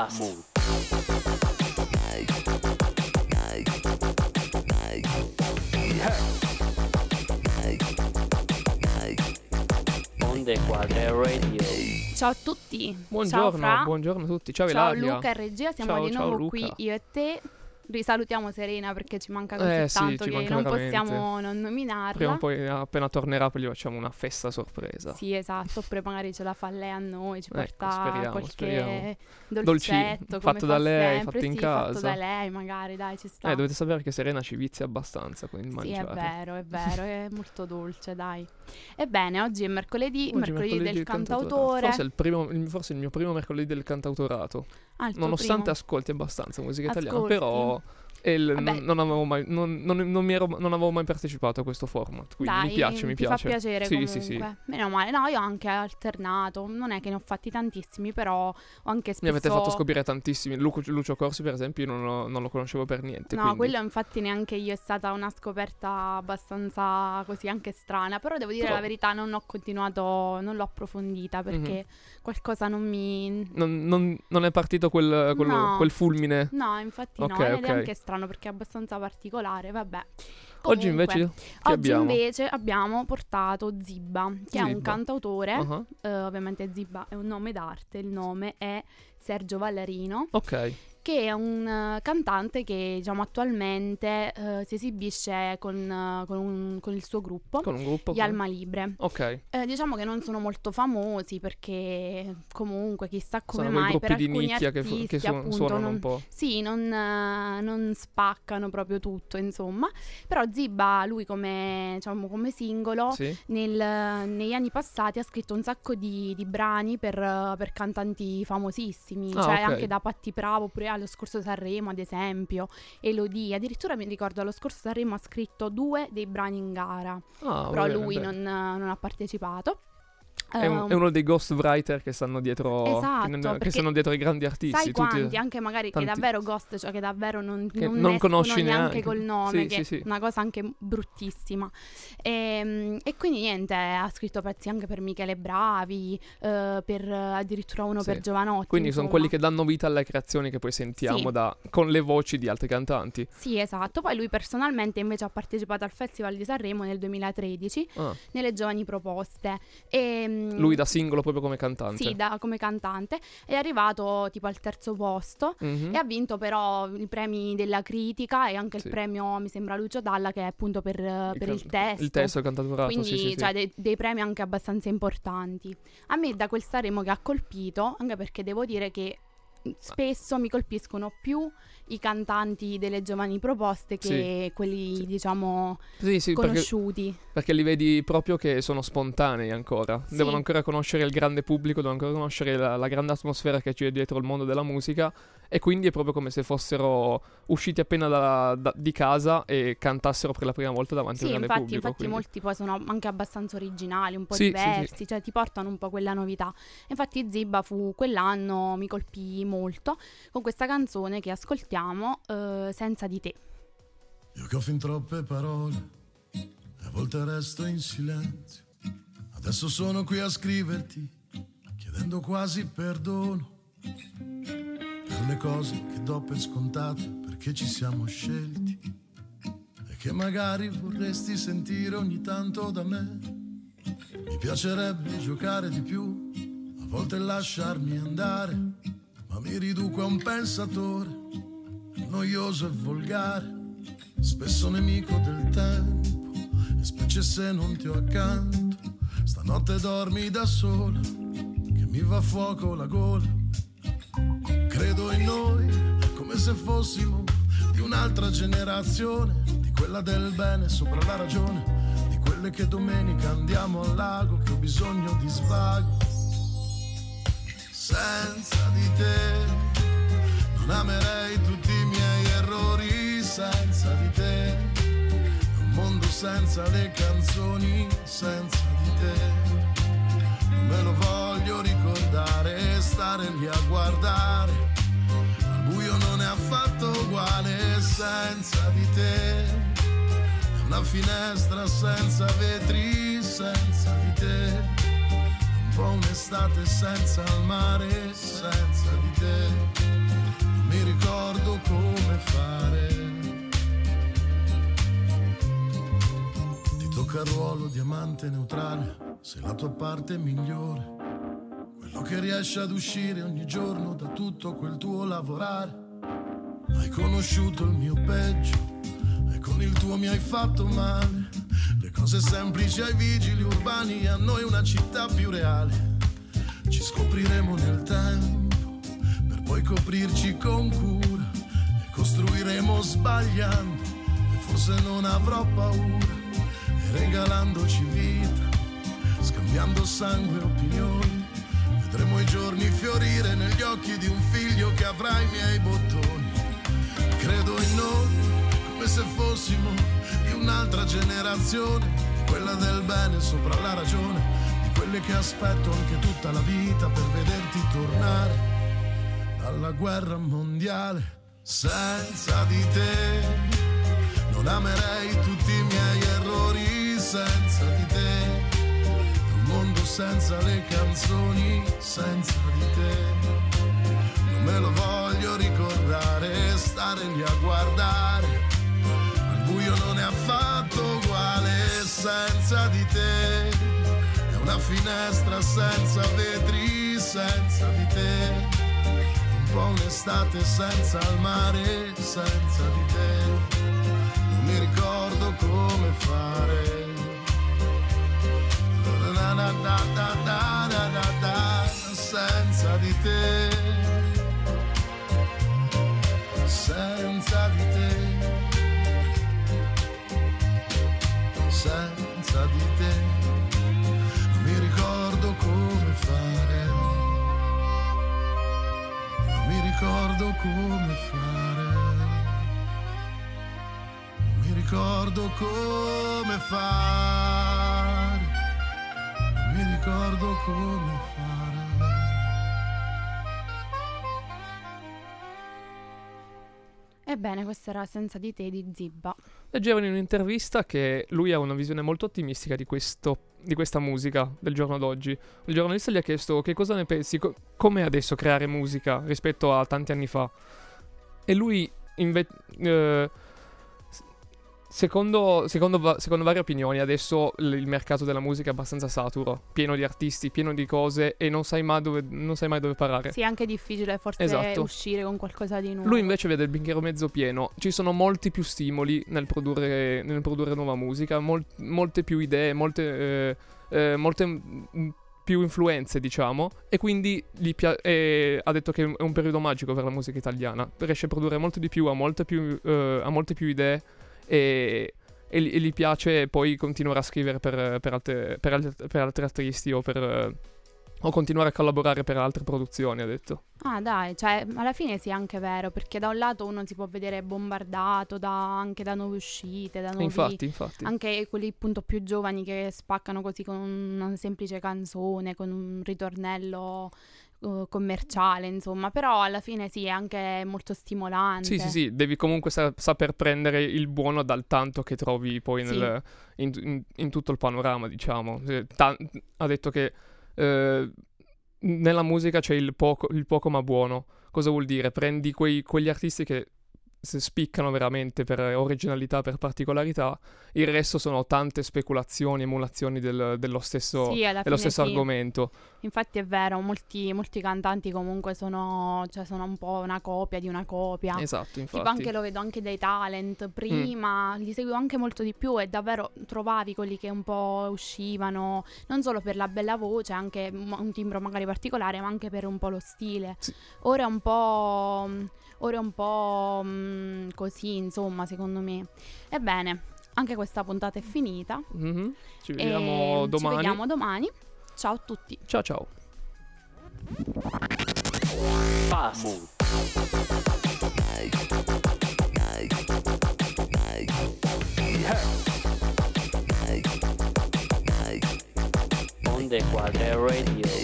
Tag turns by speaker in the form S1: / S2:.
S1: Podcast. Onde Quadre Radio.
S2: Ciao a tutti.
S3: Buongiorno,
S2: Ciao Fra.
S3: buongiorno a tutti. Ciao
S2: Ciao
S3: Ilaria.
S2: Luca e regia, siamo
S3: Ciao,
S2: di
S3: ciao,
S2: nuovo
S3: Luca.
S2: qui io e te. Risalutiamo Serena perché ci manca così
S3: Sì,
S2: tanto
S3: ci
S2: che
S3: manca
S2: non
S3: veramente.
S2: possiamo non nominarla.
S3: Prima o poi, appena tornerà, poi gli facciamo una festa sorpresa.
S2: Sì, esatto, oppure magari ce la fa lei a noi, ci porta
S3: speriamo,
S2: qualche
S3: speriamo.
S2: dolcetto come
S3: fatto da
S2: fa
S3: lei,
S2: sempre.
S3: fatto in
S2: Sì,
S3: casa.
S2: fatto da lei magari, dai, ci sta.
S3: Dovete sapere che Serena ci vizia abbastanza con il
S2: Sì,
S3: mangiare.
S2: è vero, è molto dolce, dai. Ebbene, oggi è mercoledì,
S3: Oggi è
S2: mercoledì del cantautore.
S3: Forse il mio primo mercoledì del cantautorato.
S2: Ah, il tuo
S3: Nonostante
S2: primo.
S3: ascolti abbastanza musica italiana,
S2: Ascolti?
S3: però
S2: Vabbè.
S3: non avevo mai, non avevo mai partecipato a questo format, quindi
S2: Dai,
S3: mi piace, mi
S2: ti
S3: piace.
S2: fa piacere
S3: Sì,
S2: comunque.
S3: sì, sì.
S2: Meno male. No, io ho anche alternato. Non è che ne ho fatti tantissimi, però ho anche spesso...
S3: Mi avete fatto scoprire tantissimi. Lucio Corsi, per esempio, io non lo conoscevo per niente.
S2: No,
S3: quindi...
S2: quello infatti neanche io, è stata una scoperta abbastanza così anche strana. Però devo dire
S3: Però-
S2: la verità, non ho continuato, non l'ho approfondita perché qualcosa non mi...
S3: Non è partito
S2: No.
S3: quel fulmine.
S2: No, infatti
S3: Ok,
S2: no, ed è
S3: ok.
S2: anche strano perché è abbastanza particolare, vabbè.
S3: Oggi
S2: Comunque,
S3: invece chi abbiamo?
S2: invece abbiamo portato Zibba, che è un
S3: Zibba.
S2: cantautore.
S3: Ah,
S2: Ovviamente Zibba è un nome d'arte, il nome è Sergio Vallarino,
S3: ok,
S2: che è un cantante che diciamo attualmente si esibisce con il suo gruppo,
S3: con un gruppo.
S2: Gli Alma Libre.
S3: Ok,
S2: Diciamo che non sono molto famosi perché comunque chissà come
S3: sono quei
S2: mai per
S3: gruppi di
S2: alcuni
S3: nicchia
S2: artisti
S3: che
S2: appunto
S3: suonano
S2: non,
S3: un po'.
S2: sì, non spaccano proprio tutto, insomma. Però Zibba, lui come singolo,
S3: Sì.
S2: negli anni passati ha scritto un sacco di brani per cantanti famosissimi,
S3: Ah,
S2: cioè
S3: ok.
S2: anche da Patti Bravo, pure allo scorso Sanremo ad esempio, Elodie. Addirittura mi ricordo allo scorso Sanremo ha scritto 2 dei brani in gara,
S3: Ah,
S2: però
S3: va bene,
S2: lui
S3: bene.
S2: non ha partecipato.
S3: È uno dei ghostwriter che stanno dietro,
S2: Esatto,
S3: che
S2: perché
S3: stanno dietro i grandi artisti.
S2: sai
S3: tutti-
S2: quanti, anche magari
S3: tanti-
S2: che davvero ghost, cioè che davvero non
S3: che
S2: ne
S3: non
S2: escono
S3: conosci
S2: neanche
S3: neanche.
S2: col nome,
S3: Sì,
S2: che
S3: sì, sì.
S2: è una cosa anche bruttissima. E quindi niente, ha scritto pezzi anche per Michele Bravi, per addirittura uno
S3: Sì.
S2: per Giovanotti.
S3: Quindi sono
S2: insomma.
S3: quelli che danno vita alle creazioni che poi sentiamo
S2: Sì.
S3: con le voci di altri cantanti.
S2: Sì, esatto. Poi lui personalmente invece ha partecipato al Festival di Sanremo nel 2013
S3: Ah,
S2: nelle Giovani Proposte. E,
S3: lui da singolo proprio come cantante.
S2: Sì, come cantante. È arrivato tipo al 3° posto.
S3: Mhm.
S2: E ha vinto però i premi della critica e anche
S3: Sì.
S2: il premio, mi sembra, Lucio Dalla, che è appunto per il testo.
S3: Il testo, il cantauturato,
S2: Quindi,
S3: sì, sì, sì.
S2: cioè, dei premi anche abbastanza importanti. A me da quel Sanremo che ha colpito, anche perché devo dire che spesso mi colpiscono più i cantanti delle Giovani Proposte che
S3: Sì,
S2: quelli,
S3: sì.
S2: diciamo,
S3: Sì,
S2: conosciuti.
S3: perché li vedi proprio che sono spontanei ancora.
S2: Sì.
S3: Devono ancora conoscere il grande pubblico, devono ancora conoscere la grande atmosfera che c'è dietro il mondo della musica. E quindi è proprio come se fossero usciti appena di casa e cantassero per la prima volta davanti
S2: Sì,
S3: al grande pubblico.
S2: infatti
S3: quindi-
S2: molti poi sono anche abbastanza originali, un po'
S3: Sì, sì,
S2: diversi,
S3: sì.
S2: cioè ti portano un po' quella novità. Infatti Zibba quell'anno mi colpì molto con questa canzone che ascoltiamo, Senza di te.
S4: Io che ho fin troppe parole e a volte resto in silenzio. Adesso sono qui a scriverti, chiedendo quasi perdono per le cose che do per scontate, perché ci siamo scelti e che magari vorresti sentire ogni tanto da me. Mi piacerebbe giocare di più, a volte lasciarmi andare, ma mi riduco a un pensatore noioso e volgare, spesso nemico del tempo, e specie se non ti ho accanto. Stanotte dormi da sola, che mi va a fuoco la gola. Credo in noi, come se fossimo di un'altra generazione, di quella del bene sopra la ragione, di quelle che domenica andiamo al lago, che ho bisogno di svago. Senza di te non amerei tutti i miei errori, senza di te un mondo senza le canzoni, senza di te non me lo voglio ricordare, stare lì a guardare, al buio non è affatto uguale, senza di te è una finestra senza vetri, senza di te un po' un'estate senza il mare, senza di te mi ricordo come fare. Ti tocca il ruolo di amante neutrale, sei la tua parte migliore, quello che riesce ad uscire ogni giorno da tutto quel tuo lavorare. Hai conosciuto il mio peggio e con il tuo mi hai fatto male. Le cose semplici ai vigili urbani, a noi una città più reale. Ci scopriremo nel tempo per poi coprirci con cura e costruiremo sbagliando e forse non avrò paura, e regalandoci vita, scambiando sangue e opinioni. Vedremo i giorni fiorire negli occhi di un figlio che avrà i miei bottoni. Credo in noi come se fossimo di un'altra generazione, di quella del bene sopra la ragione, di quelle che aspetto anche tutta la vita per vederti tornare dalla guerra mondiale. Senza di te non amerei tutti i miei errori, senza di te è un mondo senza le canzoni, senza di te non me lo voglio ricordare, stare lì a guardare, al buio non è affatto uguale. Senza di te è una finestra senza vetri, senza di te un po' un'estate senza il mare, senza di te non mi ricordo come fare. Senza di te, senza di te, senza di te non mi ricordo come fare, non mi ricordo come fare, non mi ricordo come fare, non mi ricordo come fare.
S2: Ebbene, questa era Senza di te di Zibba.
S3: Leggevo in un'intervista che lui ha una visione molto ottimistica di questa musica del giorno d'oggi. Il giornalista gli ha chiesto che cosa ne pensi, com'è adesso creare musica rispetto a tanti anni fa. E lui, secondo varie opinioni, adesso il mercato della musica è abbastanza saturo, pieno di artisti, pieno di cose, e non sai mai dove parare.
S2: Sì, è anche difficile forse uscire con qualcosa di nuovo.
S3: Lui invece vede il bicchiere mezzo pieno. Ci sono molti più stimoli nel produrre nuova musica, molte più idee, molte più influenze, diciamo, e quindi ha detto che è un periodo magico per la musica italiana. Riesce a produrre molto di più, ha molte più idee, e gli piace poi continuare a scrivere per altri artisti o continuare a collaborare per altre produzioni, ha detto.
S2: Ah dai, cioè alla fine sì, è anche vero, perché da un lato uno si può vedere bombardato anche da nuove uscite, da nuovi,
S3: infatti.
S2: anche quelli appunto più giovani che spaccano così con una semplice canzone, con un ritornello commerciale, insomma, però alla fine sì, è anche molto stimolante.
S3: Sì, devi comunque saper prendere il buono dal tanto che trovi poi in tutto il panorama, diciamo. Ha detto che nella musica c'è il poco ma buono. Cosa vuol dire? Prendi quegli artisti che se spiccano veramente per originalità, per particolarità, il resto sono tante speculazioni, emulazioni dello stesso argomento.
S2: Infatti è vero, molti cantanti comunque sono un po' una copia di una copia.
S3: Esatto, infatti.
S2: Tipo anche lo vedo anche dai talent, prima li seguivo anche molto di più e davvero trovavi quelli che un po' uscivano, non solo per la bella voce, anche un timbro magari particolare, ma anche per un po' lo stile.
S3: Sì.
S2: Ora è un po' così, insomma, secondo me. Ebbene, anche questa puntata è finita.
S3: Mm-hmm. Ci vediamo domani.
S2: Ciao a tutti.
S3: Ciao.
S1: Fast. Onde Quadre Radio.